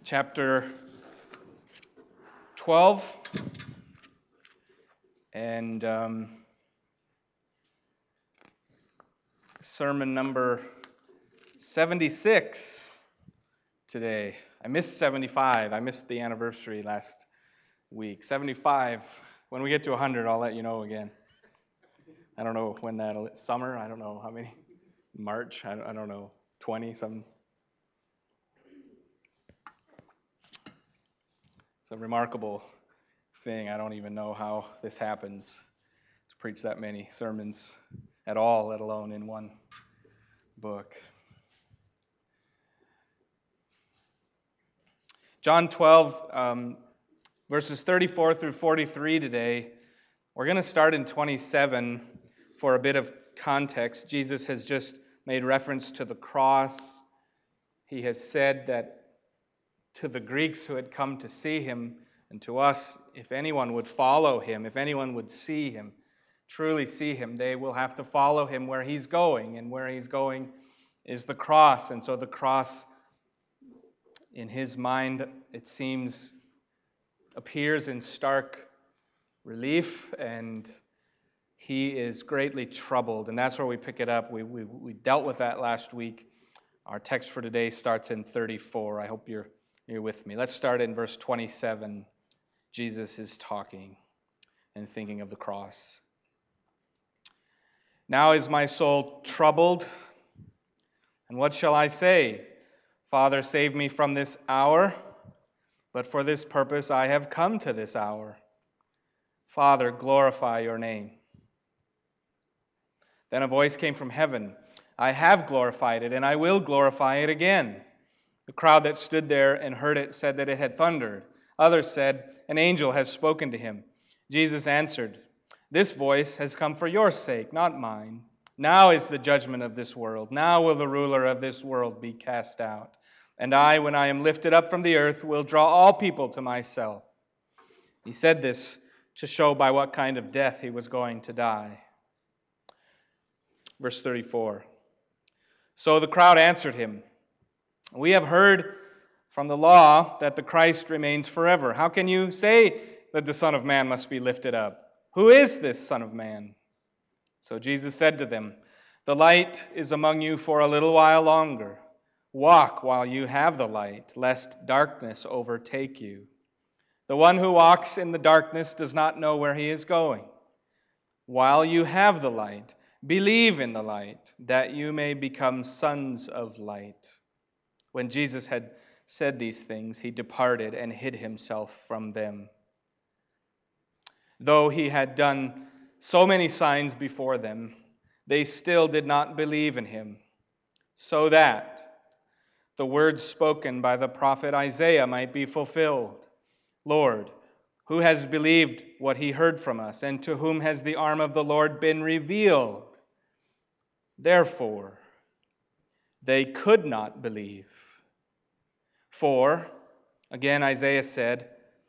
chapter 12 and sermon number 76 today. I missed 75. I missed the anniversary last week. 75. When we get to 100, I'll let you know again. I don't know when that'll, summer, I don't know how many, March, I don't know, 20 something. It's a remarkable thing. I don't even know how this happens, to preach that many sermons at all, let alone in one book. John 12, verses 34 through 43 today. We're going to start in 27 for a bit of context. Jesus has just made reference to the cross. He has said that to the Greeks who had come to see him, and to us, if anyone would follow him, if anyone would see him, truly see him, they will have to follow him where he's going, and where he's going is the cross. And so the cross, in his mind, it seems, appears in stark relief, and he is greatly troubled. And that's where we pick it up. We dealt with that last week. Our text for today starts in 34. I hope you're with me. Let's start in verse 27. Jesus is talking and thinking of the cross. Now is my soul troubled, and what shall I say? Father, save me from this hour, but for this purpose I have come to this hour. Father, glorify your name. Then a voice came from heaven. I have glorified it, and I will glorify it again. The crowd that stood there and heard it said that it had thundered. Others said, an angel has spoken to him. Jesus answered, this voice has come for your sake, not mine. Now is the judgment of this world. Now will the ruler of this world be cast out. And I, when I am lifted up from the earth, will draw all people to myself. He said this to show by what kind of death he was going to die. Verse 34. So the crowd answered him, we have heard from the law that the Christ remains forever. How can you say that the Son of Man must be lifted up? Who is this Son of Man? So Jesus said to them, the light is among you for a little while longer. Walk while you have the light, lest darkness overtake you. The one who walks in the darkness does not know where he is going. While you have the light, believe in the light, that you may become sons of light. When Jesus had said these things, he departed and hid himself from them. Though he had done so many signs before them, they still did not believe in him, so that the words spoken by the prophet Isaiah might be fulfilled. Lord, who has believed what he heard from us, and to whom has the arm of the Lord been revealed? Therefore, they could not believe. For, again Isaiah said,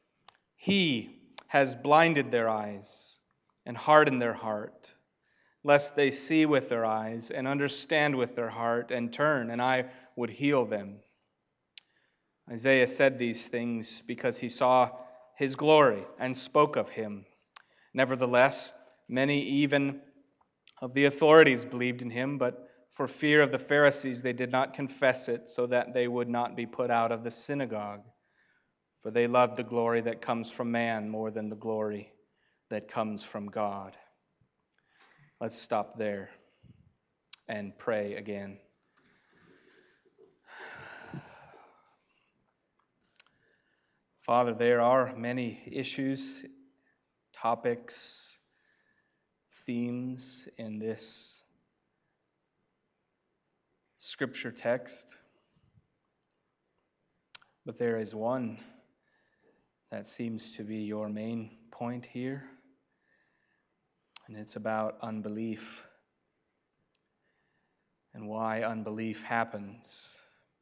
he has blinded their eyes and hardened their heart, lest they see with their eyes and understand with their heart and turn, and I would heal them. Isaiah said these things because he saw his glory and spoke of him. Nevertheless, many even of the authorities believed in him, but for fear of the Pharisees they did not confess it, so that they would not be put out of the synagogue. For they loved the glory that comes from man more than the glory that comes from God. Let's stop there and pray again. Father, there are many issues, topics, themes in this scripture text, but there is one that seems to be your main point here, and it's about unbelief and why unbelief happens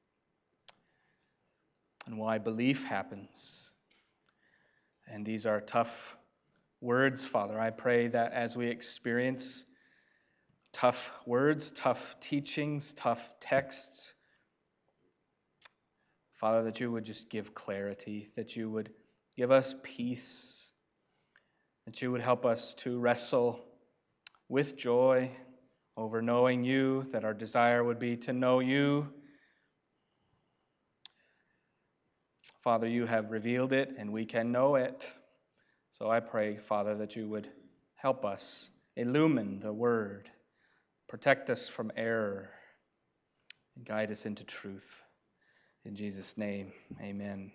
and why belief happens. And these are tough words, Father. I pray that as we experience tough words, tough teachings, tough texts, Father, that you would just give clarity, that you would give us peace, that you would help us to wrestle with joy over knowing you, that our desire would be to know you. Father, you have revealed it, and we can know it. So I pray, Father, that you would help us illumine the word, protect us from error, and guide us into truth. In Jesus' name, amen.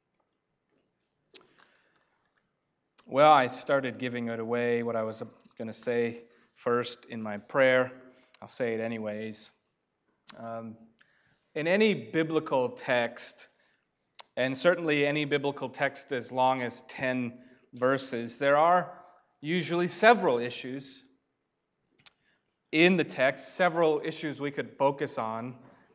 Well, I started giving it away, what I was going to say first in my prayer. I'll say it anyways. In any biblical text, and certainly any biblical text as long as 10 verses, there are usually several issues in the text, several issues we could focus on,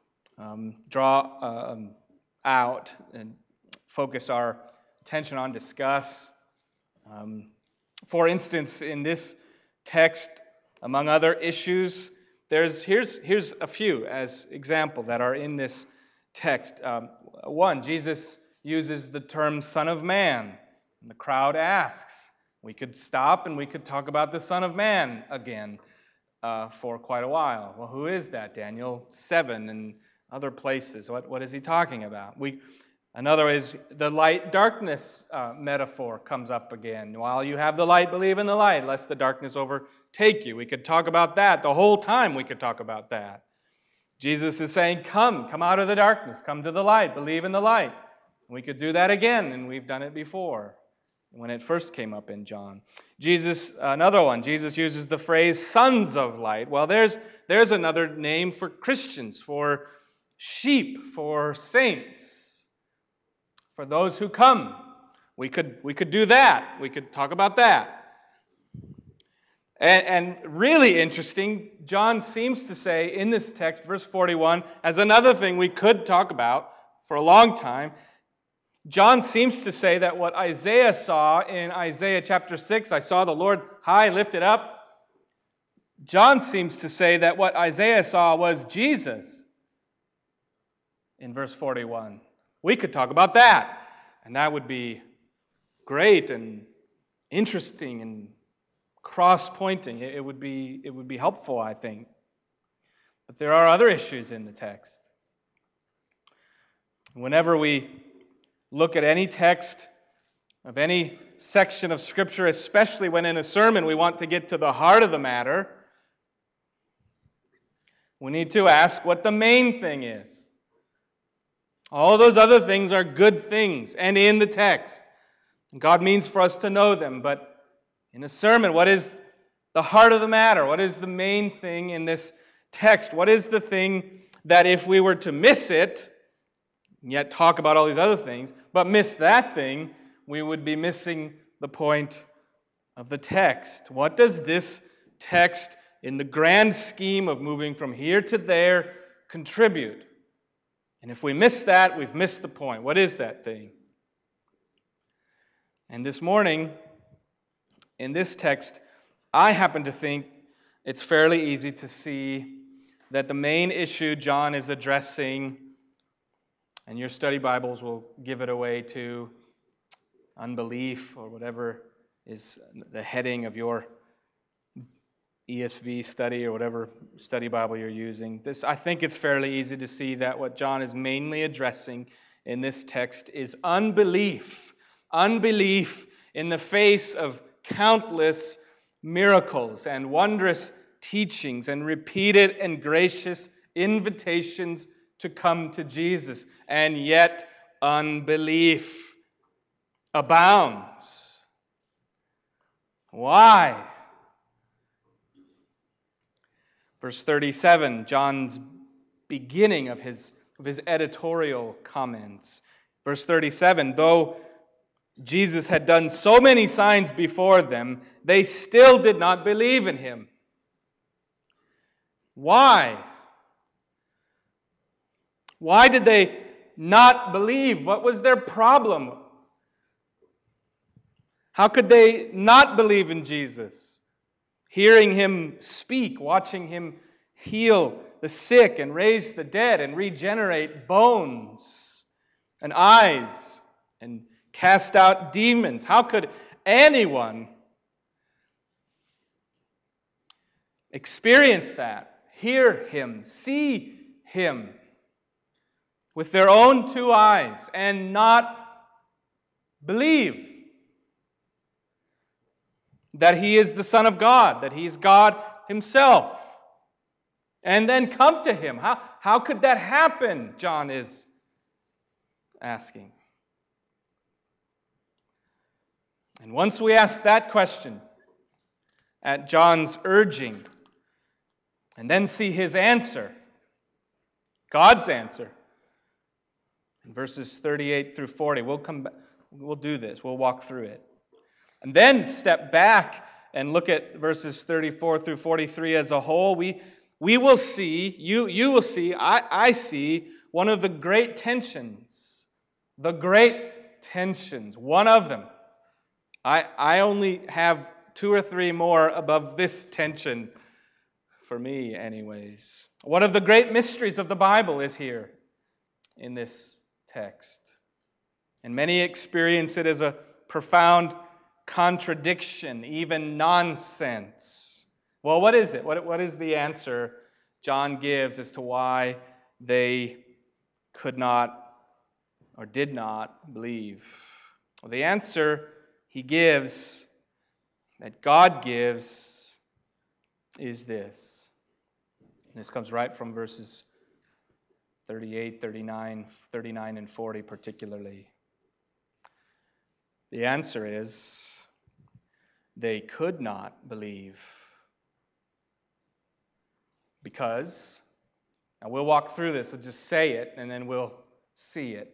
draw out and focus our attention on, discuss. For instance, in this text, among other issues, here's a few as example that are in this text. One, Jesus uses the term Son of Man, and the crowd asks. We could stop and we could talk about the Son of Man again for quite a while. Well, who is that? Daniel 7 and other places. What is he talking about? Another is the light-darkness metaphor comes up again. While you have the light, believe in the light, lest the darkness overtake you. We could talk about that. The whole time we could talk about that. Jesus is saying, come out of the darkness, come to the light, believe in the light. We could do that again, and we've done it before when it first came up in John. Another one, Jesus uses the phrase sons of light. Well, there's another name for Christians, for sheep, for saints, for those who come. We could do that. We could talk about that. And really interesting, John seems to say in this text, verse 41, as another thing we could talk about for a long time, John seems to say that what Isaiah saw in Isaiah chapter 6, I saw the Lord high lifted up. John seems to say that what Isaiah saw was Jesus in verse 41. We could talk about that, and that would be great and interesting and cross-pointing. It would be helpful, I think. But there are other issues in the text. Whenever we look at any text of any section of Scripture, especially when in a sermon we want to get to the heart of the matter, we need to ask what the main thing is. All those other things are good things and in the text. God means for us to know them, but in a sermon, what is the heart of the matter? What is the main thing in this text? What is the thing that if we were to miss it, yet talk about all these other things, but miss that thing, we would be missing the point of the text? What does this text, in the grand scheme of moving from here to there, contribute? And if we miss that, we've missed the point. What is that thing? And this morning, in this text, I happen to think it's fairly easy to see that the main issue John is addressing, and your study Bibles will give it away to unbelief or whatever is the heading of your ESV study or whatever study Bible you're using. I think it's fairly easy to see that what John is mainly addressing in this text is unbelief. Unbelief in the face of countless miracles and wondrous teachings and repeated and gracious invitations to come to Jesus. And yet unbelief abounds. Why? Verse 37, John's beginning of his editorial comments. Verse 37, though Jesus had done so many signs before them, they still did not believe in him. Why? Why did they not believe? What was their problem? How could they not believe in Jesus? Hearing him speak, watching him heal the sick and raise the dead and regenerate bones. and eyes and cast out demons. How could anyone experience that, hear him, see him with their own two eyes and not believe that he is the Son of God, that he is God himself, and then come to him? How could that happen, John is asking. And once we ask that question at John's urging, and then see his answer, God's answer, in verses 38 through 40, we'll do this, we'll walk through it. And then step back and look at verses 34 through 43 as a whole. We will see, you will see, I see one of the great tensions. The great tensions. One of them. I only have 2 or 3 more above this tension, for me anyways. One of the great mysteries of the Bible is here in this text. And many experience it as a profound contradiction, even nonsense. Well, what is it? What is the answer John gives as to why they could not or did not believe? Well, the answer he gives, that God gives, is this. And this comes right from verses 38, 39, and 40 particularly. The answer is, they could not believe. Because, now we'll walk through this, so just say it, and then we'll see it.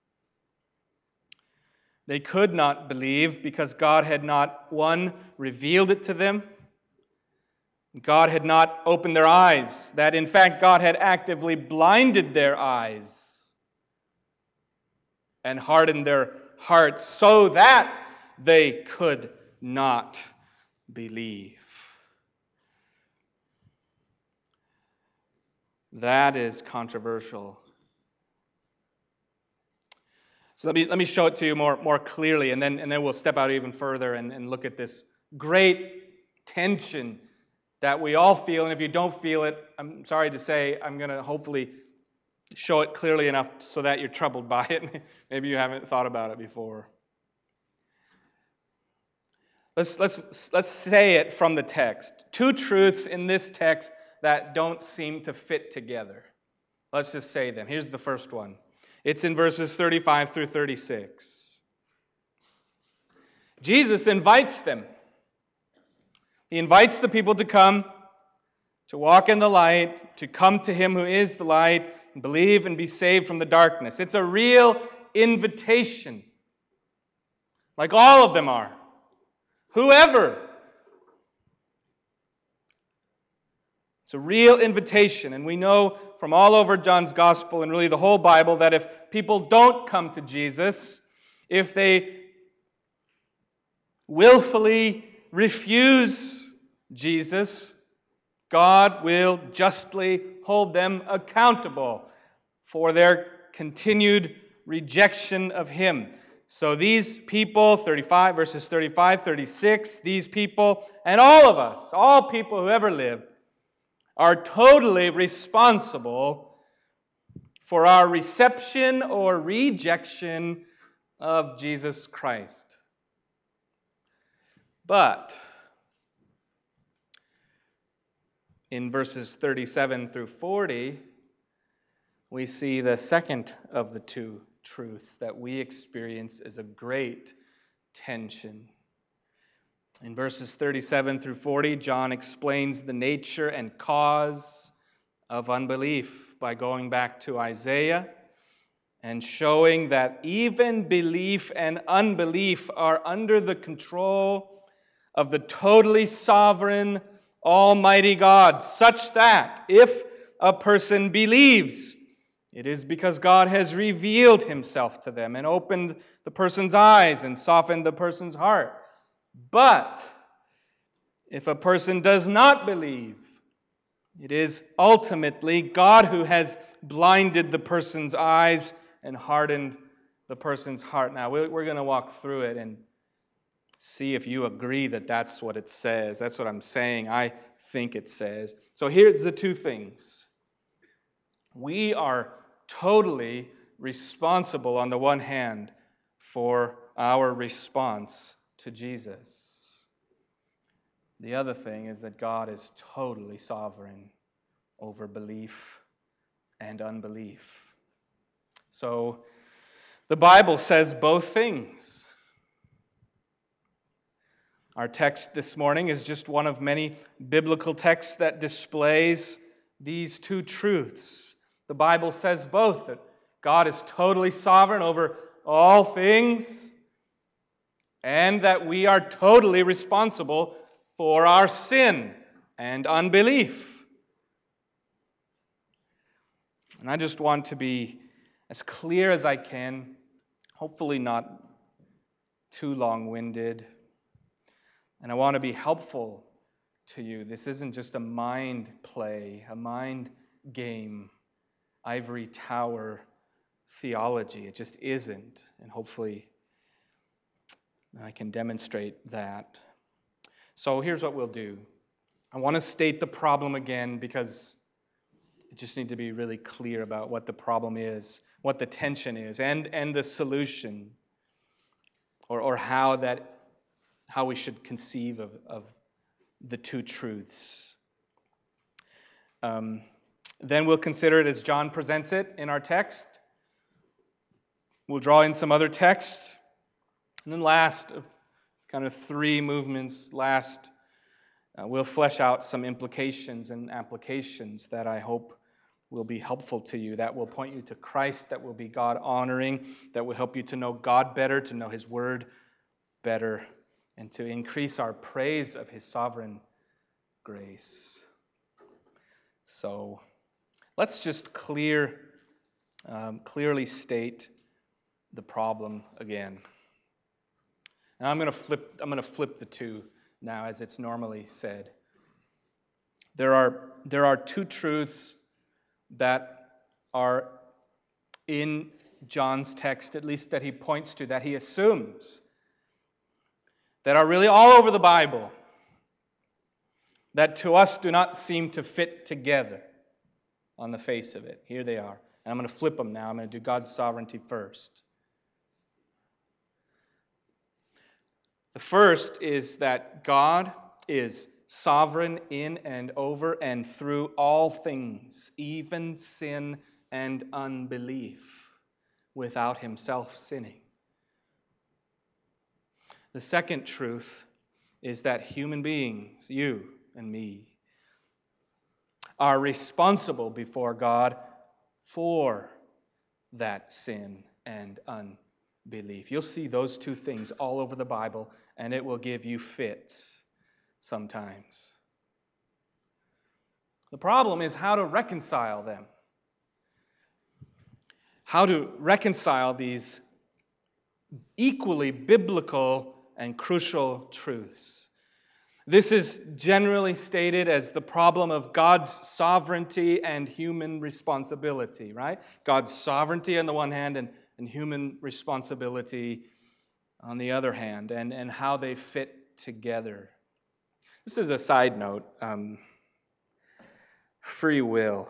They could not believe because God had not, 1, revealed it to them. God had not opened their eyes. That, in fact, God had actively blinded their eyes and hardened their hearts so that they could not believe. That is controversial. So let me show it to you more clearly, and then we'll step out even further and look at this great tension that we all feel. And if you don't feel it, I'm sorry to say, I'm going to hopefully show it clearly enough so that you're troubled by it. Maybe you haven't thought about it before. Let's say it from the text. 2 truths in this text that don't seem to fit together. Let's just say them. Here's the first one. It's in verses 35 through 36. Jesus invites them. He invites the people to come, to walk in the light, to come to him who is the light, and believe and be saved from the darkness. It's a real invitation, like all of them are. Whoever. It's a real invitation, and we know from all over John's Gospel and really the whole Bible that if people don't come to Jesus, if they willfully refuse Jesus, God will justly hold them accountable for their continued rejection of him. So these people, verses 35, 36, these people, and all of us, all people who ever lived, are totally responsible for our reception or rejection of Jesus Christ. But in verses 37 through 40, we see the second of the 2 truths that we experience as a great tension. In verses 37 through 40, John explains the nature and cause of unbelief by going back to Isaiah and showing that even belief and unbelief are under the control of the totally sovereign, almighty God, such that if a person believes, it is because God has revealed himself to them and opened the person's eyes and softened the person's heart. But if a person does not believe, it is ultimately God who has blinded the person's eyes and hardened the person's heart. Now, we're going to walk through it and see if you agree that that's what it says. That's what I'm saying. I think it says. So here's the two things. We are totally responsible, on the one hand, for our response to Jesus. The other thing is that God is totally sovereign over belief and unbelief. So the Bible says both things. Our text this morning is just one of many biblical texts that displays these two truths. The Bible says both, that God is totally sovereign over all things, and that we are totally responsible for our sin and unbelief. And I just want to be as clear as I can, hopefully not too long-winded. And I want to be helpful to you. This isn't just a mind play, a mind game, ivory tower theology. It just isn't. And hopefully I can demonstrate that. So here's what we'll do. I want to state the problem again because I just need to be really clear about what the problem is, what the tension is, and the solution, or how we should conceive of the two truths. Then we'll consider it as John presents it in our text. We'll draw in some other texts. And then last, kind of three movements, we'll flesh out some implications and applications that I hope will be helpful to you, that will point you to Christ, that will be God-honoring, that will help you to know God better, to know His Word better, and to increase our praise of His sovereign grace. So let's just clearly state the problem again. And I'm going to flip the two now, as it's normally said. There are two truths that are in John's text, at least that he points to, that he assumes, that are really all over the Bible, that to us do not seem to fit together on the face of it. Here they are. And I'm going to flip them now. I'm going to do God's sovereignty first. The first is that God is sovereign in and over and through all things, even sin and unbelief, without Himself sinning. The second truth is that human beings, you and me, are responsible before God for that sin and unbelief. You'll see those two things all over the Bible, and it will give you fits sometimes. The problem is how to reconcile them. How to reconcile these equally biblical and crucial truths. This is generally stated as the problem of God's sovereignty and human responsibility, right? God's sovereignty on the one hand and human responsibility on the other hand, and how they fit together. This is a side note. Free will.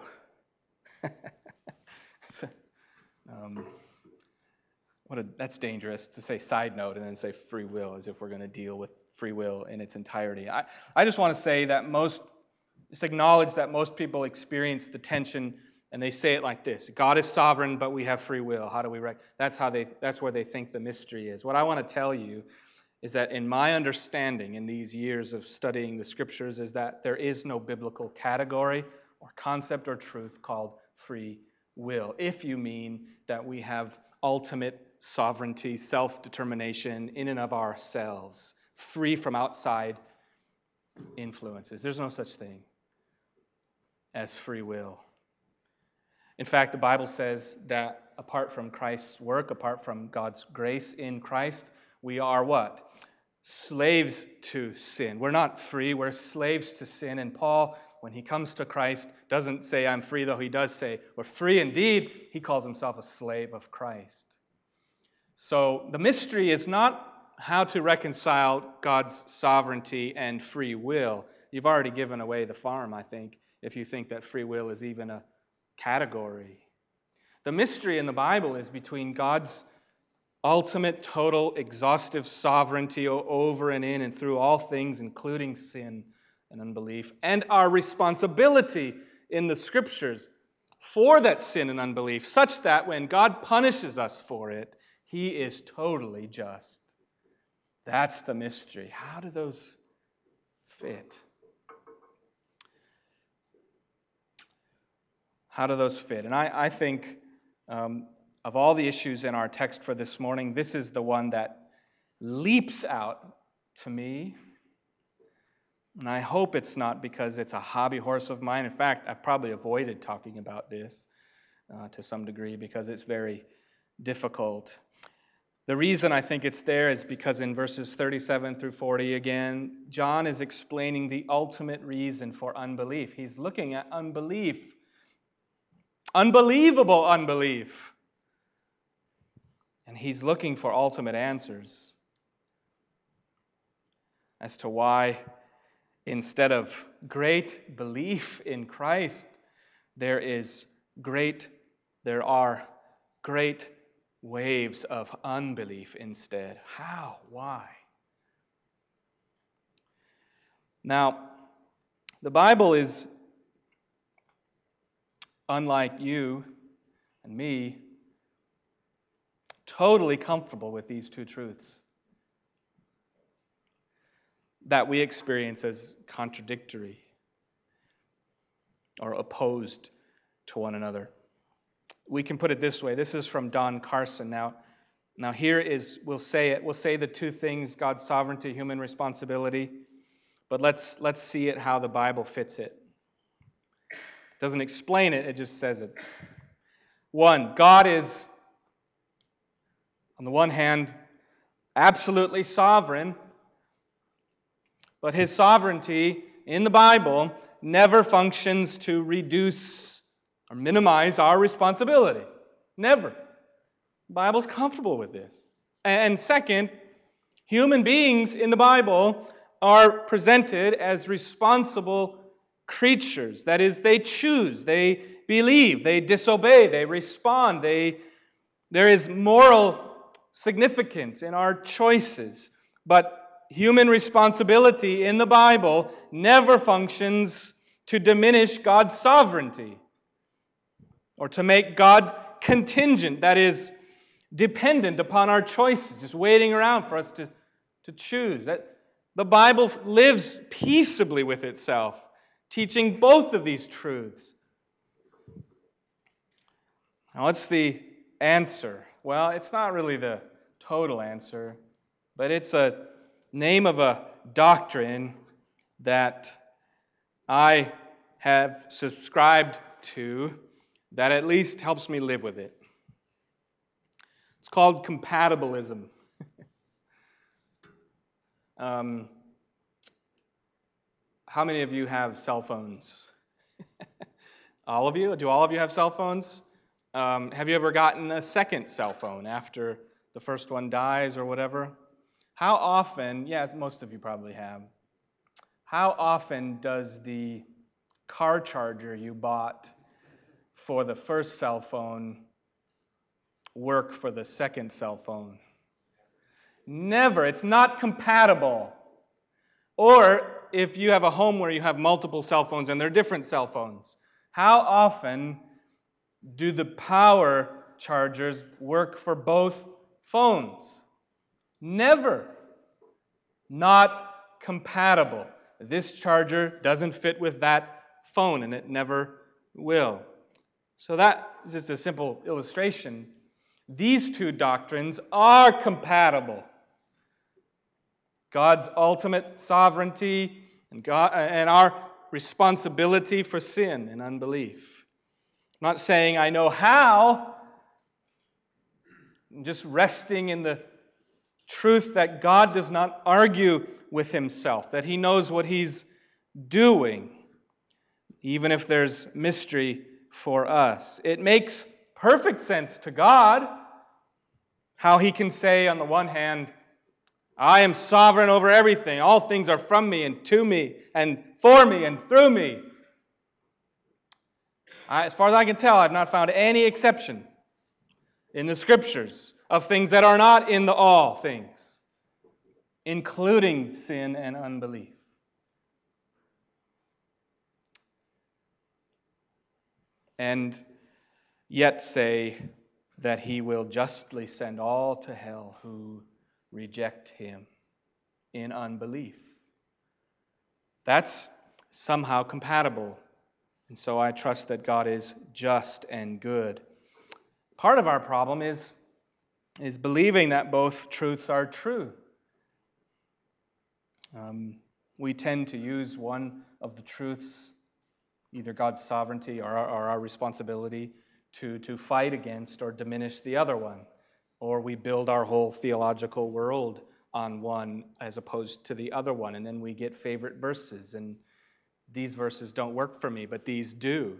That's dangerous to say side note and then say free will, as if we're going to deal with free will in its entirety. I just want to say that just acknowledge that most people experience the tension, and they say it like this: God is sovereign, but we have free will. How do we That's where they think the mystery is. What I want to tell you is that in my understanding in these years of studying the Scriptures is that there is no biblical category or concept or truth called free will, if you mean that we have ultimate sovereignty, self-determination in and of ourselves, free from outside influences. There's no such thing as free will. In fact, the Bible says that apart from Christ's work, apart from God's grace in Christ, we are what? Slaves to sin. We're not free, we're slaves to sin. And Paul, when he comes to Christ, doesn't say, I'm free, though he does say, we're free indeed. He calls himself a slave of Christ. So the mystery is not how to reconcile God's sovereignty and free will. You've already given away the farm, I think, if you think that free will is even a category. The mystery in the Bible is between God's ultimate, total, exhaustive sovereignty over and in and through all things, including sin and unbelief, and our responsibility in the Scriptures for that sin and unbelief, such that when God punishes us for it, He is totally just. That's the mystery. How do those fit? How do those fit? And I think of all the issues in our text for this morning, this is the one that leaps out to me. And I hope it's not because it's a hobby horse of mine. In fact, I've probably avoided talking about this to some degree because it's very difficult. The reason I think it's there is because in verses 37 through 40 again, John is explaining the ultimate reason for unbelief. He's looking at unbelief. Unbelievable unbelief. And he's looking for ultimate answers as to why instead of great belief in Christ, there are great waves of unbelief instead. How? Why? Now, the Bible is, unlike you and me, totally comfortable with these two truths that we experience as contradictory or opposed to one another. We can put it this way. This is from Don Carson. Now here is, we'll say the two things, God's sovereignty, human responsibility, but let's see it how the Bible fits it. It doesn't explain it, it just says it. One, God is, on the one hand, absolutely sovereign, but His sovereignty in the Bible never functions to reduce or minimize our responsibility. Never. The Bible's comfortable with this. And second, human beings in the Bible are presented as responsible creatures. That is, they choose, they believe, they disobey, they respond. There is moral significance in our choices. But human responsibility in the Bible never functions to diminish God's sovereignty or to make God contingent, that is, dependent upon our choices, just waiting around for us to choose. The Bible lives peaceably with itself, teaching both of these truths. Now, what's the answer? Well, it's not really the total answer, but it's a name of a doctrine that I have subscribed to that at least helps me live with it. It's called compatibilism. How many of you have cell phones? All of you? Do all of you have cell phones? Have you ever gotten a second cell phone after the first one dies or whatever? How often, yes, most of you probably have, how often does the car charger you bought for the first cell phone work for the second cell phone? Never. It's not compatible. Or if you have a home where you have multiple cell phones and they're different cell phones, how often do the power chargers work for both phones? Never. Not compatible. This charger doesn't fit with that phone, and it never will. So that is just a simple illustration. These two doctrines are compatible. God's ultimate sovereignty and our responsibility for sin and unbelief. I'm not saying I know how. I'm just resting in the truth that God does not argue with Himself, that He knows what He's doing, even if there's mystery for us. It makes perfect sense to God. How he can say on the one hand, I am sovereign over everything. All things are from me and to me and for me and through me. As far as I can tell, I've not found any exception in the Scriptures of things that are not in the all things, including sin and unbelief. And yet say that he will justly send all to hell who reject him in unbelief. That's somehow compatible. And so I trust that God is just and good. Part of our problem is believing that both truths are true. We tend to use one of the truths, either God's sovereignty or our responsibility, to fight against or diminish the other one. Or we build our whole theological world on one as opposed to the other one. And then we get favorite verses. And these verses don't work for me, but these do.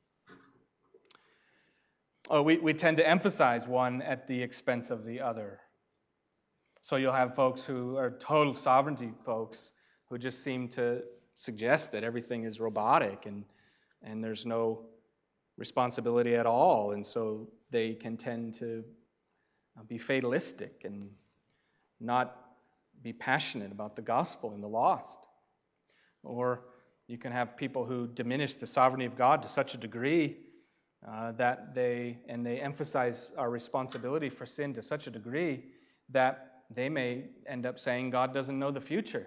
Or we tend to emphasize one at the expense of the other. So you'll have folks who are total sovereignty folks who just seem to suggest that everything is robotic and there's no responsibility at all. And so they can tend to be fatalistic and not be passionate about the gospel and the lost. Or you can have people who diminish the sovereignty of God to such a degree that they emphasize our responsibility for sin to such a degree that they may end up saying God doesn't know the future.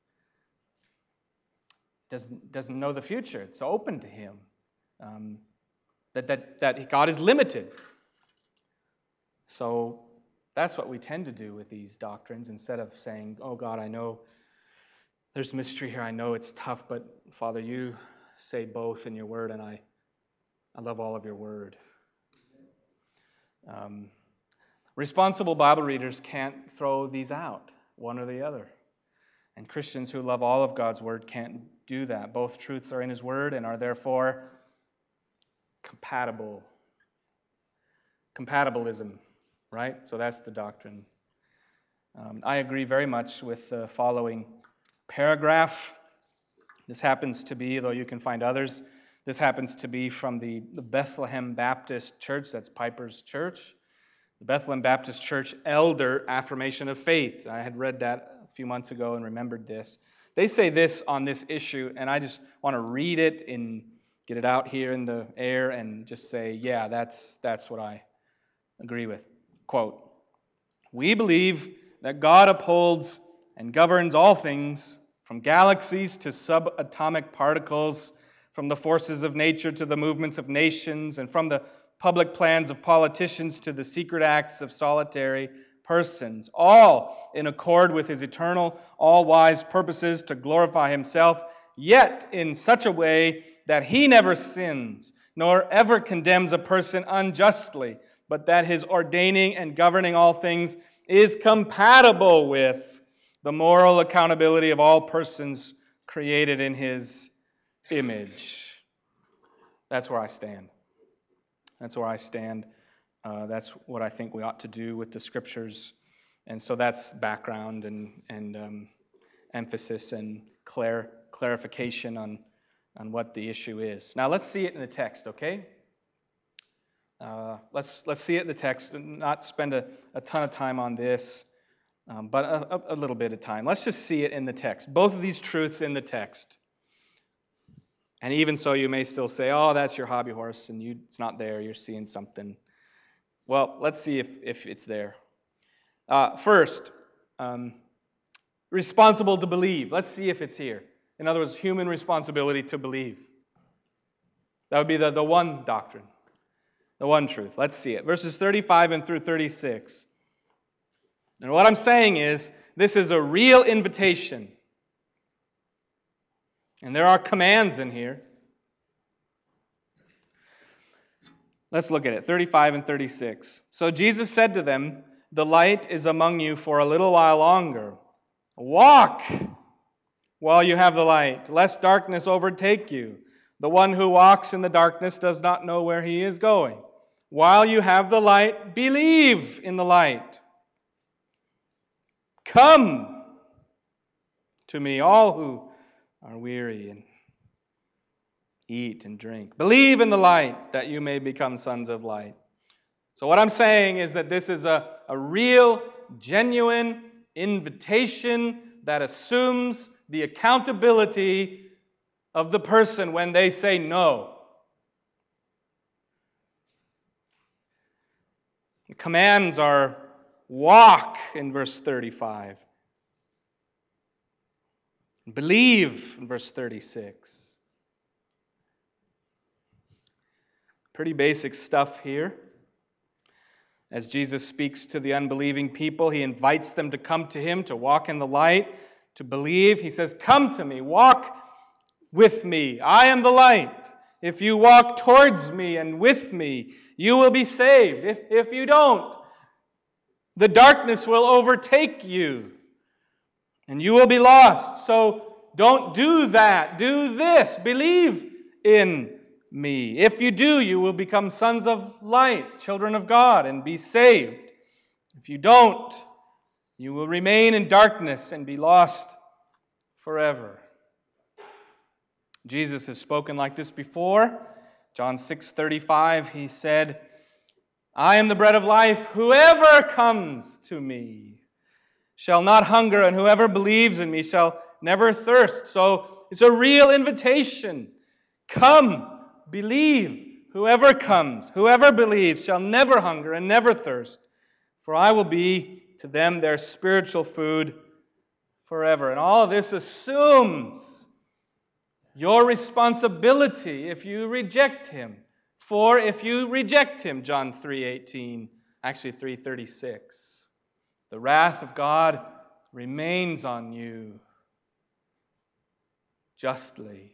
Doesn't know the future. It's open to him. That God is limited. So that's what we tend to do with these doctrines instead of saying, oh God, I know there's mystery here. I know it's tough, but Father, you say both in your word, and I love all of your word. Responsible Bible readers can't throw these out, one or the other. And Christians who love all of God's word can't do that. Both truths are in his word and are therefore compatible. Compatibilism, right? So that's the doctrine. I agree very much with the following paragraph. This happens to be, though you can find others, this happens to be from the Bethlehem Baptist Church, that's Piper's church. The Bethlehem Baptist Church Elder Affirmation of Faith. I had read that a few months ago and remembered this. They say this on this issue, and I just want to read it and get it out here in the air and just say, yeah, that's what I agree with. Quote, we believe that God upholds and governs all things, from galaxies to subatomic particles, from the forces of nature to the movements of nations, and from the public plans of politicians to the secret acts of solitary persons, all in accord with his eternal, all-wise purposes to glorify himself, yet in such a way that he never sins, nor ever condemns a person unjustly, but that his ordaining and governing all things is compatible with the moral accountability of all persons created in his image. That's where I stand. That's where I stand. That's what I think we ought to do with the Scriptures. And so that's background and emphasis and clarification on what the issue is. Now let's see it in the text, okay? Let's see it in the text and not spend a ton of time on this, but a little bit of time. Let's just see it in the text. Both of these truths in the text. And even so, you may still say, oh, that's your hobby horse, and it's not there. You're seeing something. Well, let's see if it's there. First, responsible to believe. Let's see if it's here. In other words, human responsibility to believe. That would be the one doctrine, the one truth. Let's see it. Verses 35 and through 36. And what I'm saying is, this is a real invitation. And there are commands in here. Let's look at it, 35 and 36. So Jesus said to them, the light is among you for a little while longer. Walk while you have the light, lest darkness overtake you. The one who walks in the darkness does not know where he is going. while you have the light, believe in the light. Come to me, all who are weary, and eat and drink. Believe in the light, that you may become sons of light. So what I'm saying is that this is a real, genuine invitation that assumes the accountability of the person when they say no. The commands are walk in verse 35. Believe in verse 36. Pretty basic stuff here. As Jesus speaks to the unbelieving people, he invites them to come to him, to walk in the light, to believe. He says, come to me, walk with me. I am the light. If you walk towards me and with me, you will be saved. If you don't, the darkness will overtake you, and you will be lost. So don't do that. Do this. Believe in me. If you do, you will become sons of light, children of God, and be saved. If you don't, you will remain in darkness and be lost forever. Jesus has spoken like this before. John 6:35, he said, I am the bread of life. Whoever comes to me shall not hunger, and whoever believes in me shall never thirst. So it's a real invitation. Come. Believe. Whoever comes, whoever believes shall never hunger and never thirst, for I will be to them their spiritual food forever. And all of this assumes your responsibility if you reject him. For if you reject him, John 3:18, actually 3:36, the wrath of God remains on you justly.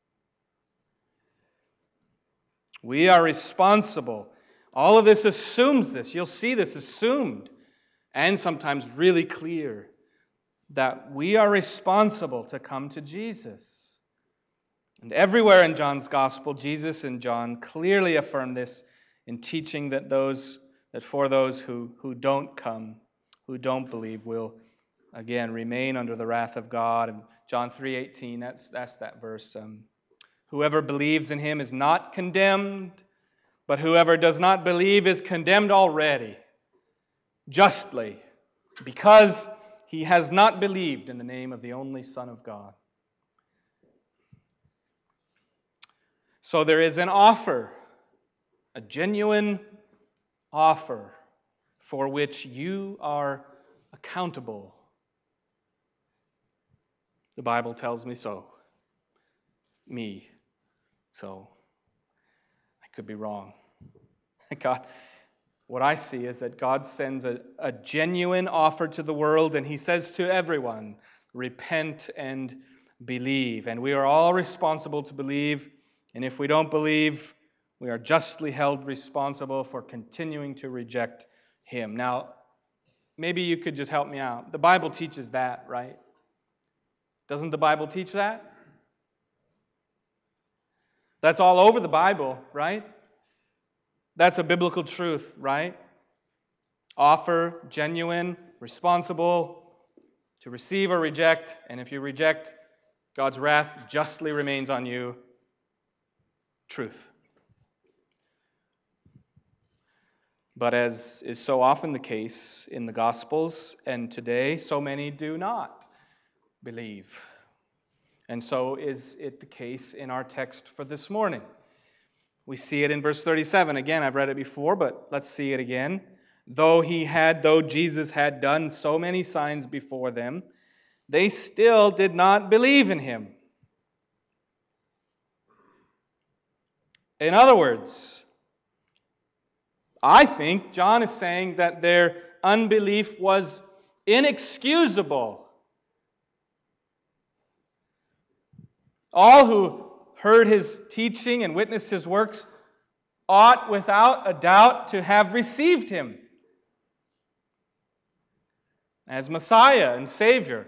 We are responsible. All of this assumes this. You'll see this assumed and sometimes really clear that we are responsible to come to Jesus. And everywhere in John's gospel, Jesus and John clearly affirm this in teaching that for those who don't come, who don't believe, will again remain under the wrath of God. And John 3:18, that's that verse. Whoever believes in him is not condemned, but whoever does not believe is condemned already, justly, because he has not believed in the name of the only Son of God. So there is an offer, a genuine offer, for which you are accountable. The Bible tells me so. So, I could be wrong. God, what I see is that God sends a genuine offer to the world, and he says to everyone, repent and believe. And we are all responsible to believe, and if we don't believe, we are justly held responsible for continuing to reject him. Now, maybe you could just help me out. The Bible teaches that, right? Doesn't the Bible teach that? That's all over the Bible, right? That's a biblical truth, right? Offer, genuine, responsible, to receive or reject. And if you reject, God's wrath justly remains on you. Truth. But as is so often the case in the Gospels, and today, so many do not believe. And so is it the case in our text for this morning. We see it in verse 37. Again, I've read it before, but let's see it again. Though Jesus had done so many signs before them, they still did not believe in him. In other words, I think John is saying that their unbelief was inexcusable. All who heard his teaching and witnessed his works ought without a doubt to have received him as Messiah and Savior.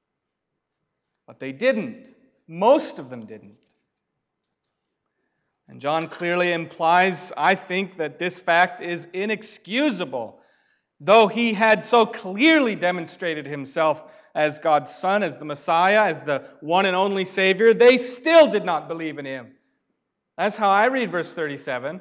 But they didn't. Most of them didn't. And John clearly implies, I think, that this fact is inexcusable. Though he had so clearly demonstrated himself as God's Son, as the Messiah, as the one and only Savior, they still did not believe in him. That's how I read verse 37.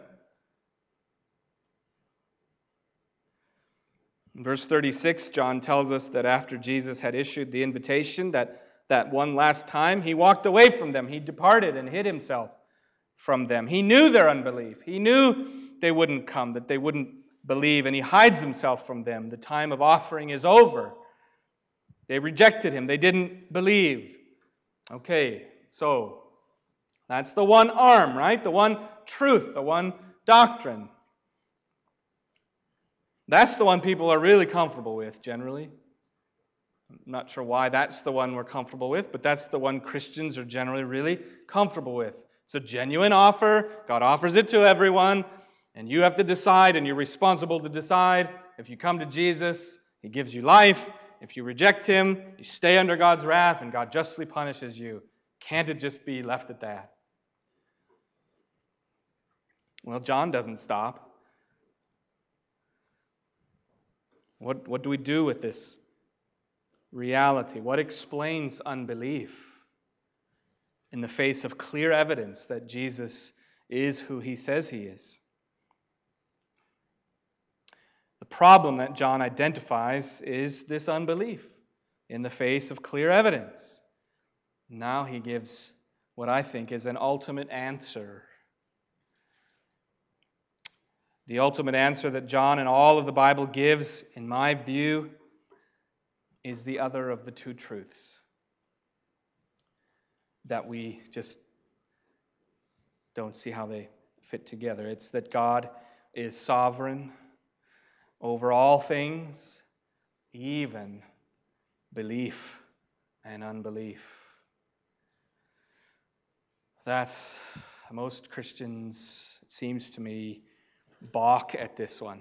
In verse 36, John tells us that after Jesus had issued the invitation, that one last time, he walked away from them. He departed and hid himself from them. He knew their unbelief. He knew they wouldn't come, that they wouldn't believe, and he hides himself from them. The time of offering is over. They rejected him. They didn't believe. Okay, so that's the one arm, right? The one truth, the one doctrine. That's the one people are really comfortable with, generally. I'm not sure why that's the one we're comfortable with, but that's the one Christians are generally really comfortable with. It's a genuine offer. God offers it to everyone, and you have to decide, and you're responsible to decide. If you come to Jesus, he gives you life. If you reject him, you stay under God's wrath, and God justly punishes you. Can't it just be left at that? Well, John doesn't stop. What do we do with this reality? What explains unbelief in the face of clear evidence that Jesus is who he says he is? The problem that John identifies is this unbelief in the face of clear evidence. Now he gives what I think is an ultimate answer. The ultimate answer that John and all of the Bible gives, in my view, is the other of the two truths that we just don't see how they fit together. It's that God is sovereign over all things, even belief and unbelief. That's most Christians, it seems to me, balk at this one.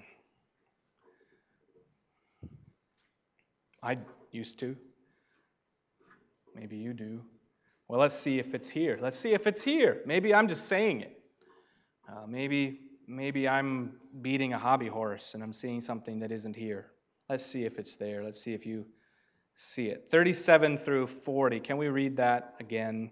I used to. Maybe you do. Well, let's see if it's here. Let's see if it's here. Maybe I'm just saying it. Maybe I'm beating a hobby horse and I'm seeing something that isn't here. Let's see if it's there. Let's see if you see it. 37 through 40. Can we read that again?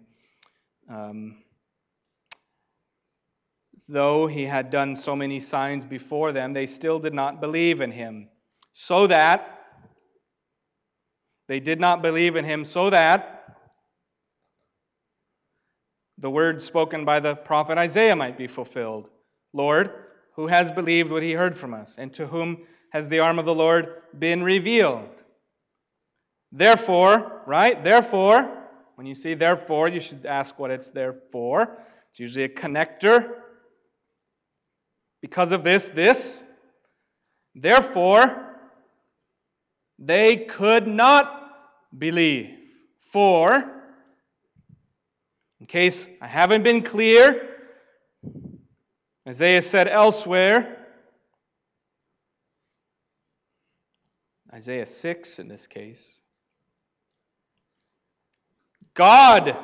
Though he had done so many signs before them, they still did not believe in him. So that they did not believe in him, so that the word spoken by the prophet Isaiah might be fulfilled. Lord, who has believed what he heard from us, and to whom has the arm of the Lord been revealed? Therefore, right? Therefore, when you see therefore, you should ask what it's there for. It's usually a connector. Because of this. Therefore, they could not believe. For, in case I haven't been clear, Isaiah said elsewhere, Isaiah 6 in this case, God,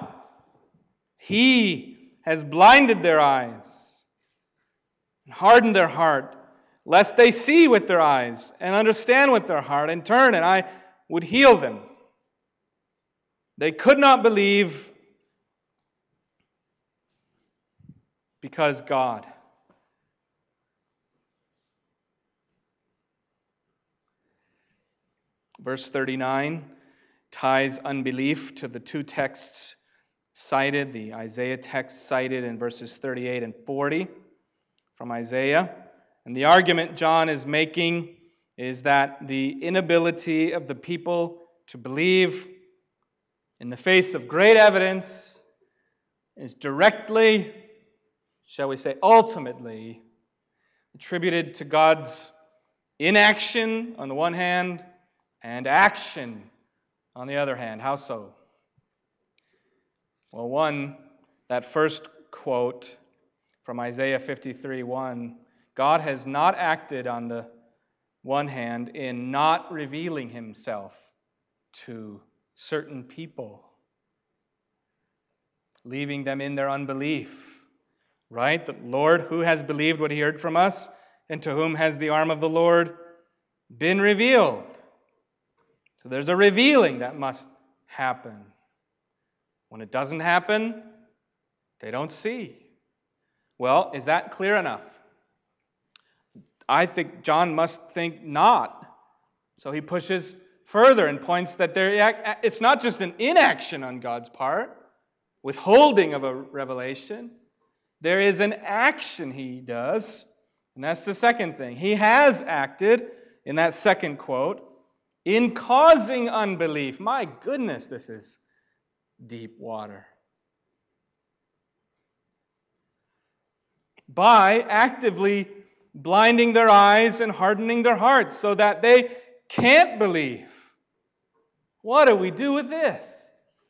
he has blinded their eyes and hardened their heart, lest they see with their eyes and understand with their heart and turn, and I would heal them. They could not believe because God. Verse 39 ties unbelief to the two texts cited, the Isaiah text cited in verses 38 and 40 from Isaiah. And the argument John is making is that the inability of the people to believe in the face of great evidence is directly, shall we say, ultimately attributed to God's inaction on the one hand and action on the other hand. How so? Well, one, that first quote from Isaiah 53:1, God has not acted on the one hand in not revealing himself to certain people, leaving them in their unbelief, Right? The Lord, who has believed what he heard from us, and to whom has the arm of the Lord been revealed? So there's a revealing that must happen. When it doesn't happen, they don't see. Well, is that clear enough? I think John must think not. So he pushes further and points that it's not just an inaction on God's part, withholding of a revelation. There is an action he does, and that's the second thing. He has acted, in that second quote, in causing unbelief. My goodness, this is deep water. By actively blinding their eyes and hardening their hearts so that they can't believe. What do we do with this?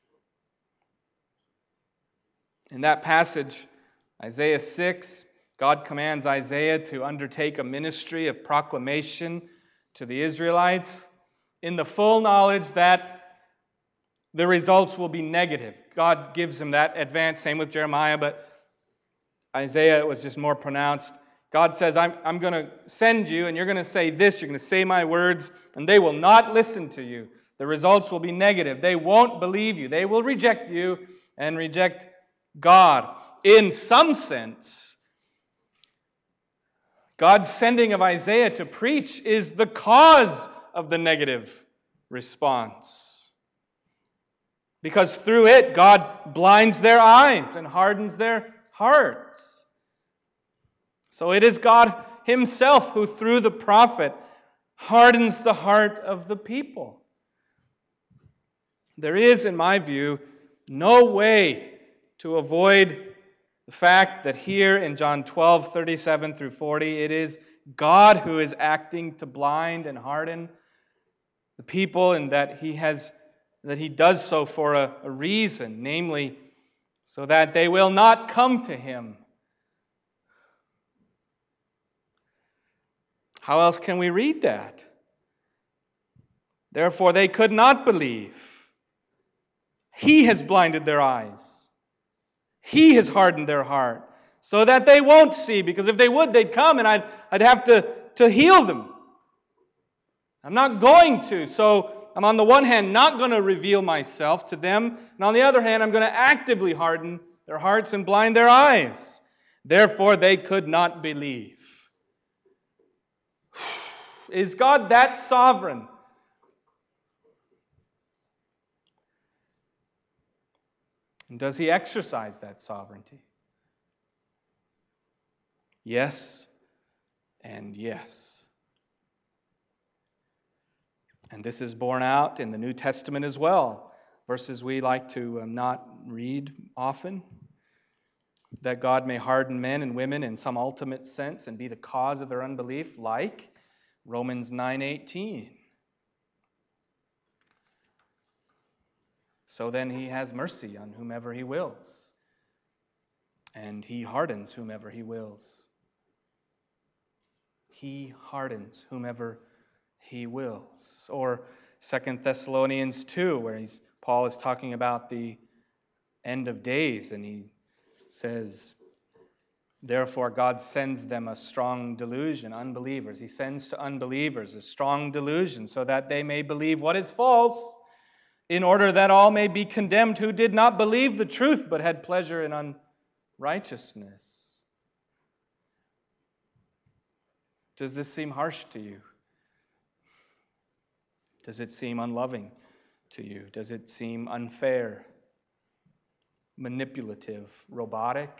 In that passage, Isaiah 6, God commands Isaiah to undertake a ministry of proclamation to the Israelites in the full knowledge that the results will be negative. God gives him that advance, same with Jeremiah, but Isaiah was just more pronounced. God says, I'm going to send you, and you're going to say this, you're going to say my words, and they will not listen to you. The results will be negative. They won't believe you. They will reject you and reject God. In some sense, God's sending of Isaiah to preach is the cause of the negative response. Because through it, God blinds their eyes and hardens their hearts. So it is God himself who, through the prophet, hardens the heart of the people. There is, in my view, no way to avoid the fact that here in John 12:37 through 40, it is God who is acting to blind and harden the people, and that he does so for a reason, namely, so that they will not come to him. How else can we read that? Therefore, they could not believe. He has blinded their eyes. He has hardened their heart so that they won't see, because if they would, they'd come and I'd have to heal them. I'm not going to. So I'm on the one hand not going to reveal myself to them, and on the other hand I'm going to actively harden their hearts and blind their eyes. Therefore they could not believe. Is God that sovereign? And does he exercise that sovereignty? Yes and yes. And this is borne out in the New Testament as well. Verses we like to not read often. That God may harden men and women in some ultimate sense and be the cause of their unbelief, like Romans 9:18. So then he has mercy on whomever he wills, and he hardens whomever he wills. He hardens whomever he wills. Or 2 Thessalonians 2, where Paul is talking about the end of days, and he says, therefore God sends them a strong delusion, unbelievers. He sends to unbelievers a strong delusion so that they may believe what is false, in order that all may be condemned who did not believe the truth but had pleasure in unrighteousness. Does this seem harsh to you? Does it seem unloving to you? Does it seem unfair, manipulative, robotic?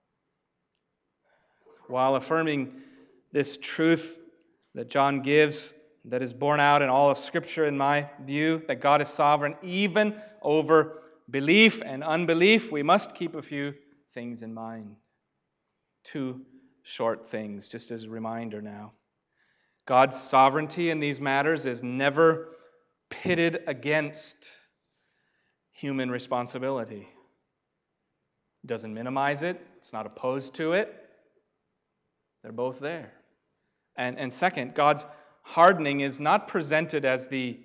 While affirming this truth that John gives, that is borne out in all of Scripture, in my view, that God is sovereign even over belief and unbelief, we must keep a few things in mind. Two short things, just as a reminder now. God's sovereignty in these matters is never pitted against human responsibility. It doesn't minimize it. It's not opposed to it. They're both there. And second, God's hardening is not presented as the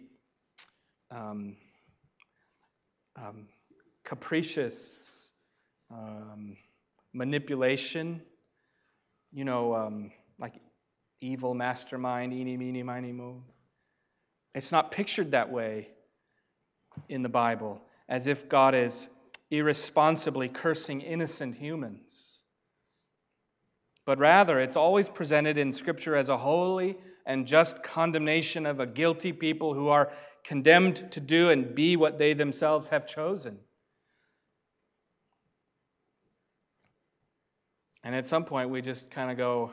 capricious, manipulation, like evil mastermind, eeny, meeny, miny, moe. It's not pictured that way in the Bible, as if God is irresponsibly cursing innocent humans. But rather, it's always presented in Scripture as a holy and just condemnation of a guilty people who are condemned to do and be what they themselves have chosen. And at some point, we just kind of go,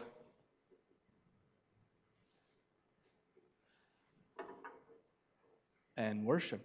and worship.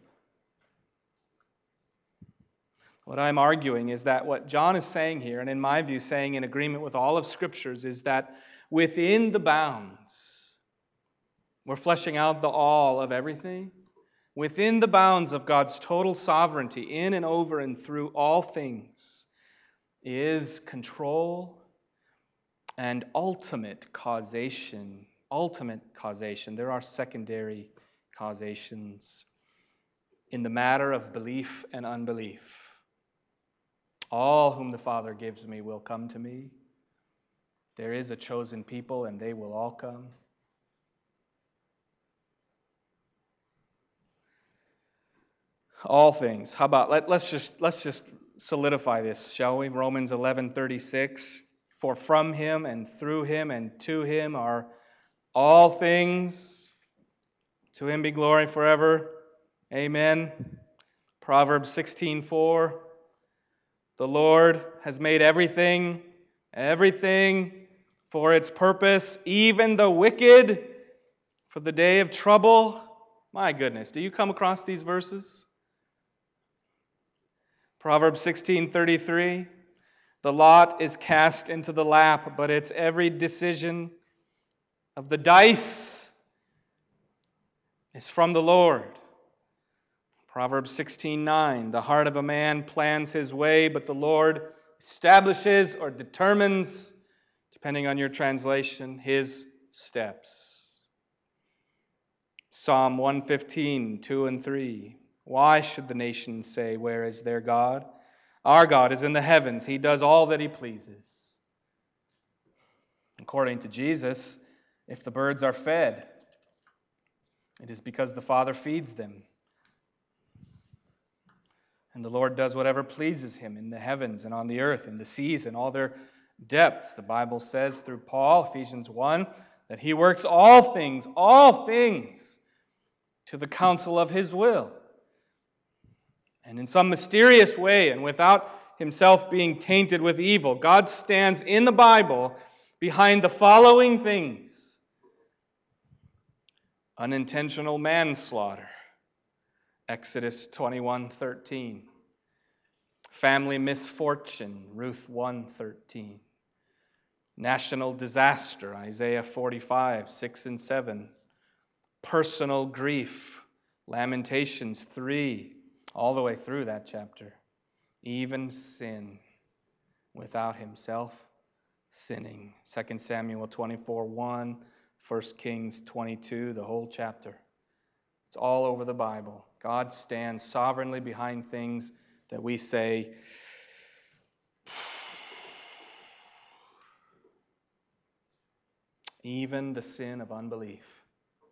What I'm arguing is that what John is saying here, and in my view saying in agreement with all of Scriptures, is that within the bounds, we're fleshing out the all of everything, within the bounds of God's total sovereignty in and over and through all things is control and ultimate causation. Ultimate causation. There are secondary causations in the matter of belief and unbelief. All whom the Father gives me will come to me. There is a chosen people, and they will all come. All things. How about let's just solidify this, shall we? Romans 11:36. For from him and through him and to him are all things. To him be glory forever. Amen. Proverbs 16:4. The Lord has made everything for its purpose, even the wicked for the day of trouble. My goodness, do you come across these verses? Proverbs 16:33. The lot is cast into the lap, but its every decision of the dice is from the Lord. Proverbs 16:9. The heart of a man plans his way, but the Lord establishes or determines, depending on your translation, his steps. Psalm 115, 2 and 3. Why should the nations say, where is their God? Our God is in the heavens. He does all that he pleases. According to Jesus, if the birds are fed, it is because the Father feeds them. And the Lord does whatever pleases him in the heavens and on the earth, in the seas and all their depths. The Bible says through Paul, Ephesians 1, that he works all things to the counsel of his will. And in some mysterious way, and without himself being tainted with evil, God stands in the Bible behind the following things: unintentional manslaughter, Exodus 21:13. Family misfortune, Ruth 1:13. National disaster, Isaiah 45, 6 and 7. Personal grief, Lamentations 3, all the way through that chapter. Even sin without himself sinning. 2 Samuel 24:1, 1 Kings 22, the whole chapter. It's all over the Bible. God stands sovereignly behind things that we say, even the sin of unbelief,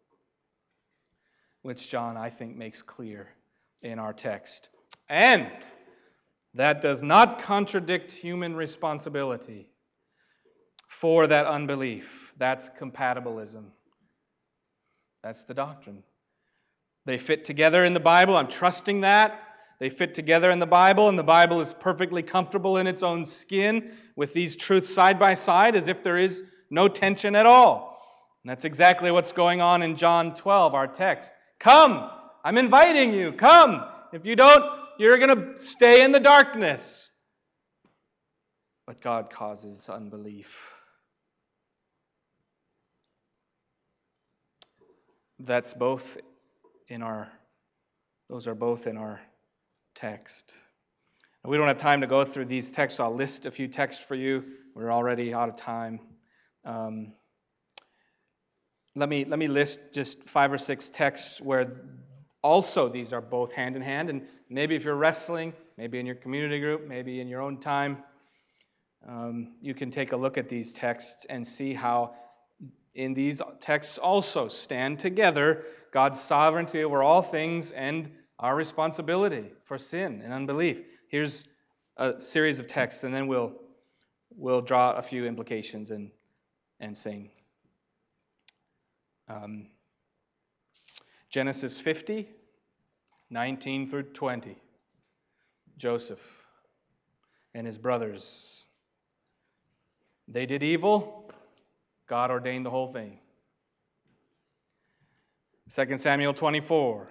which John, I think, makes clear in our text. And that does not contradict human responsibility for that unbelief. That's compatibilism. That's the doctrine. They fit together in the Bible. I'm trusting that. They fit together in the Bible, and the Bible is perfectly comfortable in its own skin with these truths side by side, as if there is no tension at all. And that's exactly what's going on in John 12, our text. Come, I'm inviting you. Come. If you don't, you're going to stay in the darkness. But God causes unbelief. Those are both in our text. We don't have time to go through these texts. I'll list a few texts for you. We're already out of time. Let me list just 5 or 6 texts where also these are both hand in hand. And maybe if you're wrestling, maybe in your community group, maybe in your own time, You can take a look at these texts and see how in these texts also stand together God's sovereignty over all things and our responsibility for sin and unbelief. Here's a series of texts, and then we'll draw a few implications and sing. Genesis 50, 19 through 20. Joseph and his brothers. They did evil. God ordained the whole thing. 2 Samuel 24.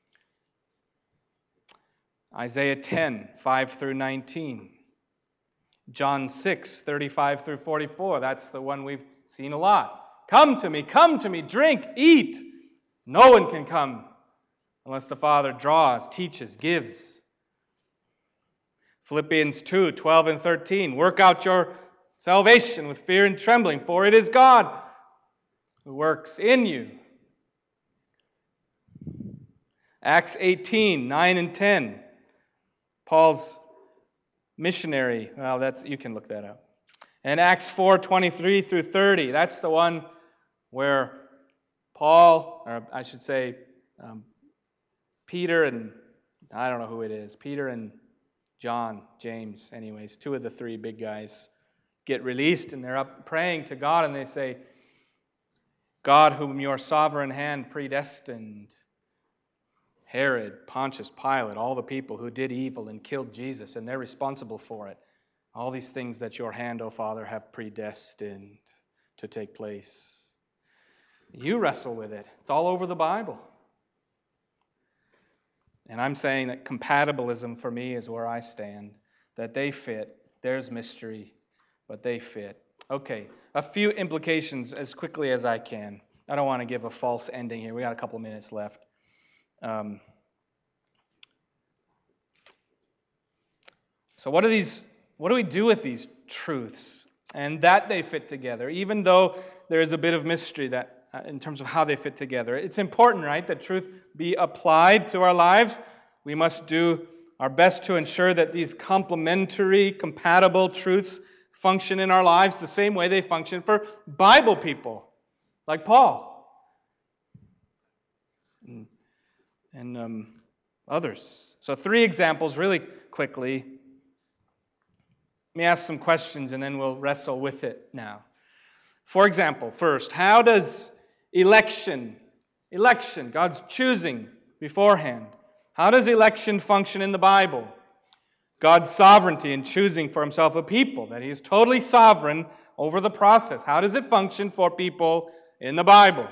Isaiah 10, 5 through 19. John 6, 35 through 44. That's the one we've seen a lot. Come to me, drink, eat. No one can come unless the Father draws, teaches, gives. Philippians 2, 12 and 13. Work out your salvation with fear and trembling, for it is God who works in you. Acts 18, 9 and 10. Paul's missionary, you can look that up. And Acts 4, 23 through 30. That's the one where Paul, or I should say Peter and, I don't know who it is, Peter and John, James, anyways, two of the three big guys get released, and they're up praying to God, and they say, God, whom your sovereign hand predestined, Herod, Pontius Pilate, all the people who did evil and killed Jesus, and they're responsible for it. All these things that your hand, O Father, have predestined to take place. You wrestle with it. It's all over the Bible. And I'm saying that compatibilism for me is where I stand. That they fit. There's mystery, but they fit. Okay, a few implications as quickly as I can. I don't want to give a false ending here. We got a couple minutes left. So what do we do with these truths? And that they fit together, even though there is a bit of mystery that in terms of how they fit together. It's important, right, that truth be applied to our lives. We must do our best to ensure that these complementary, compatible truths function in our lives the same way they function for Bible people, like Paul and others. So 3 examples really quickly. Let me ask some questions and then we'll wrestle with it now. For example, first, how does election, God's choosing beforehand, how does election function in the Bible? God's sovereignty in choosing for himself a people, that he is totally sovereign over the process. How does it function for people in the Bible?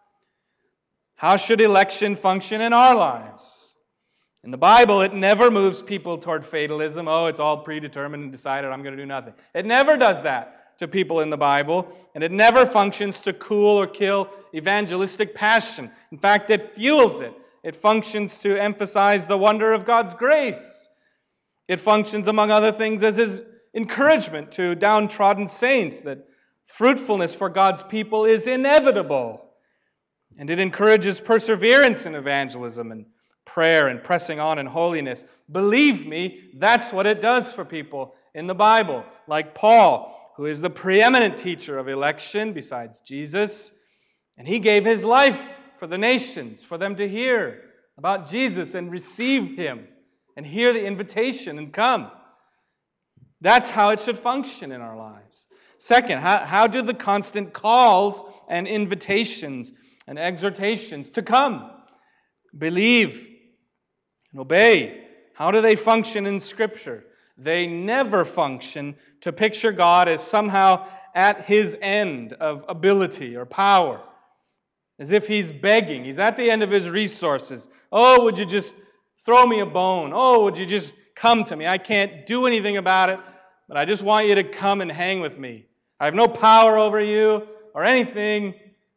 How should election function in our lives? In the Bible, it never moves people toward fatalism. Oh, it's all predetermined and decided, I'm going to do nothing. It never does that to people in the Bible, and it never functions to cool or kill evangelistic passion. In fact, it fuels it. It functions to emphasize the wonder of God's grace. It functions, among other things, as his encouragement to downtrodden saints that fruitfulness for God's people is inevitable. And it encourages perseverance in evangelism and prayer and pressing on in holiness. Believe me, that's what it does for people in the Bible. Like Paul, who is the preeminent teacher of election besides Jesus, and he gave his life for the nations, for them to hear about Jesus and receive him and hear the invitation and come. That's how it should function in our lives. Second, how do the constant calls and invitations and exhortations to come, believe, and obey, how do they function in Scripture? They never function to picture God as somehow at his end of ability or power, as if he's begging. He's at the end of his resources. Oh, would you just throw me a bone? Oh, would you just come to me? I can't do anything about it, but I just want you to come and hang with me. I have no power over you or anything.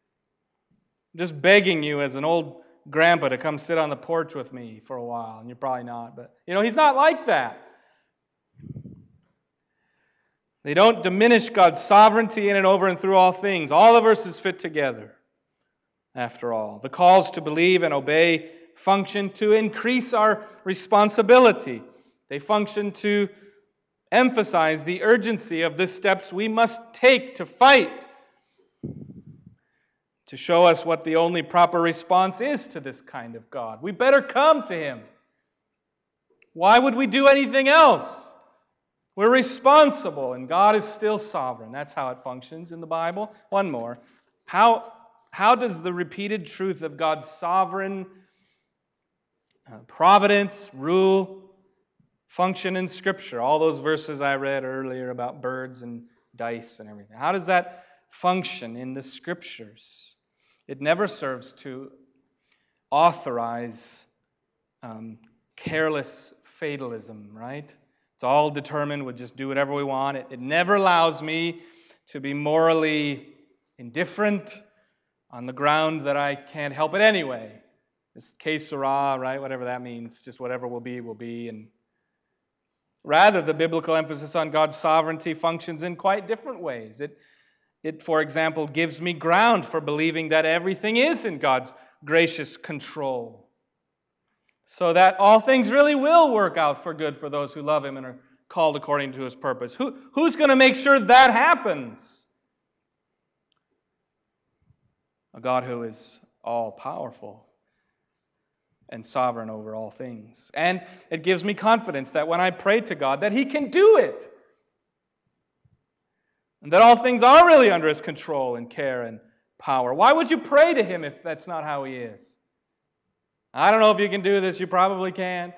I'm just begging you as an old grandpa to come sit on the porch with me for a while. And you're probably not, but he's not like that. They don't diminish God's sovereignty in and over and through all things. All the verses fit together, after all. The calls to believe and obey function to increase our responsibility. They function to emphasize the urgency of the steps we must take to fight, to show us what the only proper response is to this kind of God. We better come to Him. Why would we do anything else? We're responsible, and God is still sovereign. That's how it functions in the Bible. One more. How does the repeated truth of God's sovereign providence, rule, function in Scripture? All those verses I read earlier about birds and dice and everything. How does that function in the Scriptures? It never serves to authorize careless fatalism, right? It's all determined. We'll just do whatever we want. It never allows me to be morally indifferent on the ground that I can't help it anyway. Just que sera, right? Whatever that means. Just whatever will be, will be. And rather, the biblical emphasis on God's sovereignty functions in quite different ways. It, for example, gives me ground for believing that everything is in God's gracious control, so that all things really will work out for good for those who love Him and are called according to His purpose. Who's going to make sure that happens? A God who is all-powerful and sovereign over all things. And it gives me confidence that when I pray to God, that He can do it. And that all things are really under His control and care and power. Why would you pray to Him if that's not how He is? I don't know if you can do this. You probably can't.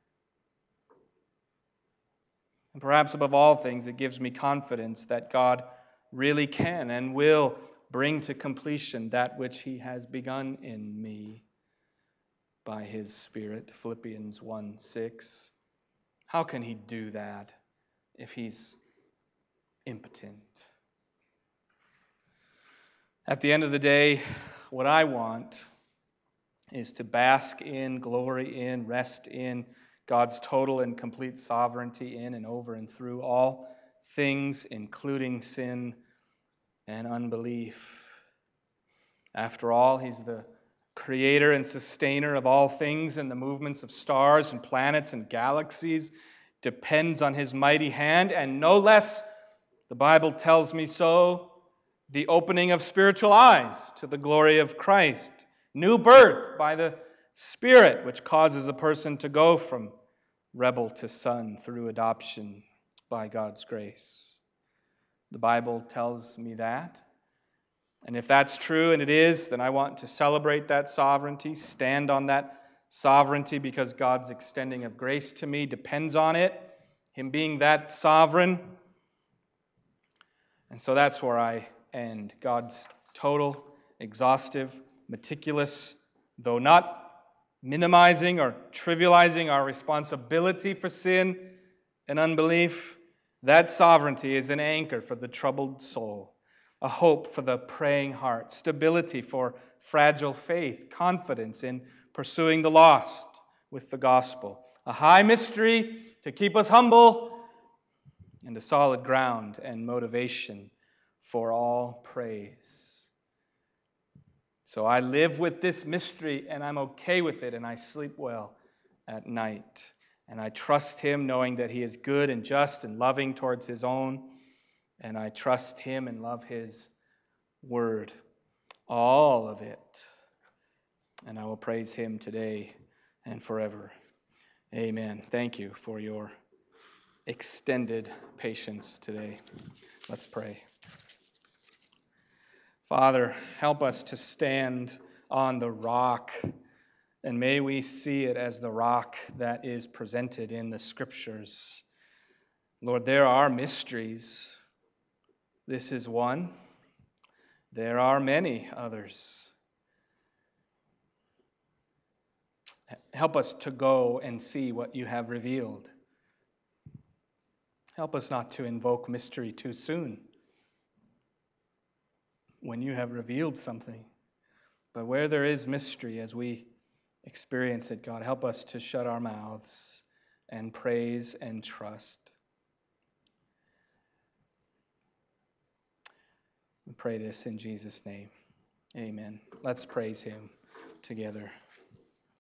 And perhaps above all things, it gives me confidence that God really can and will bring to completion that which He has begun in me by His Spirit. Philippians 1:6. How can He do that if He's impotent? At the end of the day, what I want is to bask in, glory in, rest in God's total and complete sovereignty in and over and through all things, including sin and unbelief. After all, He's the creator and sustainer of all things, and the movements of stars and planets and galaxies depends on His mighty hand, and no less, the Bible tells me so, the opening of spiritual eyes to the glory of Christ. New birth by the Spirit, which causes a person to go from rebel to son through adoption by God's grace. The Bible tells me that. And if that's true, and it is, then I want to celebrate that sovereignty, stand on that sovereignty, because God's extending of grace to me depends on it, Him being that sovereign. And so that's where I end. God's total, exhaustive, meticulous, though not minimizing or trivializing our responsibility for sin and unbelief, that sovereignty is an anchor for the troubled soul, a hope for the praying heart, stability for fragile faith, confidence in pursuing the lost with the gospel, a high mystery to keep us humble, and a solid ground and motivation for all praise. So I live with this mystery, and I'm okay with it, and I sleep well at night. And I trust Him, knowing that He is good and just and loving towards His own. And I trust Him and love His word, all of it. And I will praise Him today and forever. Amen. Thank you for your extended patience today. Let's pray. Father, help us to stand on the rock, and may we see it as the rock that is presented in the Scriptures. Lord, there are mysteries. This is one. There are many others. Help us to go and see what you have revealed. Help us not to invoke mystery too soon when you have revealed something. But where there is mystery, as we experience it, God, help us to shut our mouths and praise and trust. We pray this in Jesus' name. Amen. Let's praise Him together.